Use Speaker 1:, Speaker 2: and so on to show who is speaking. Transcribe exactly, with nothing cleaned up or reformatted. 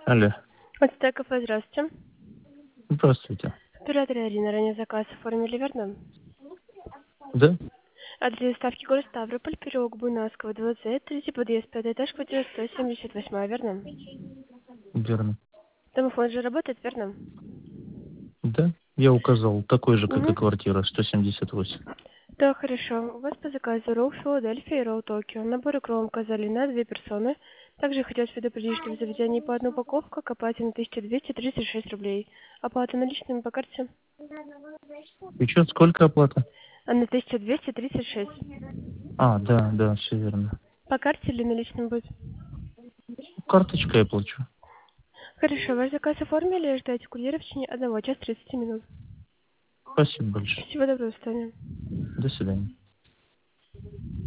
Speaker 1: Алло.
Speaker 2: Отстая кафе, здравствуйте.
Speaker 1: Здравствуйте.
Speaker 2: Оператор Ирина, ранее заказ оформили, верно?
Speaker 1: Да?
Speaker 2: Адрес доставки город Ставрополь, переулок Буйнакского, двадцать, третий подъезд, пятый этаж, квартира сто семьдесят восемь, верно?
Speaker 1: Верно.
Speaker 2: Домофон же работает, верно?
Speaker 1: Да? Я указал такой же, как и
Speaker 2: Угу.
Speaker 1: квартира, сто семьдесят восемь.
Speaker 2: Да, хорошо. У вас по заказу ролл Филадельфия и ролл Токио. Набор икру указали на две персоны. Также хотелось предупредить, что в заведении по одной упаковке к оплате на тысяча двести тридцать шесть рублей. Оплата наличными по карте?
Speaker 1: И что, сколько оплата?
Speaker 2: А на тысяча двести тридцать шесть.
Speaker 1: А, да, да, все верно.
Speaker 2: По карте или наличным будет?
Speaker 1: Карточкой я плачу.
Speaker 2: Хорошо, ваш заказ оформили, ждайте курьера в течение одного часа тридцати минут.
Speaker 1: Спасибо большое.
Speaker 2: Всего доброго, до свидания.
Speaker 1: До свидания.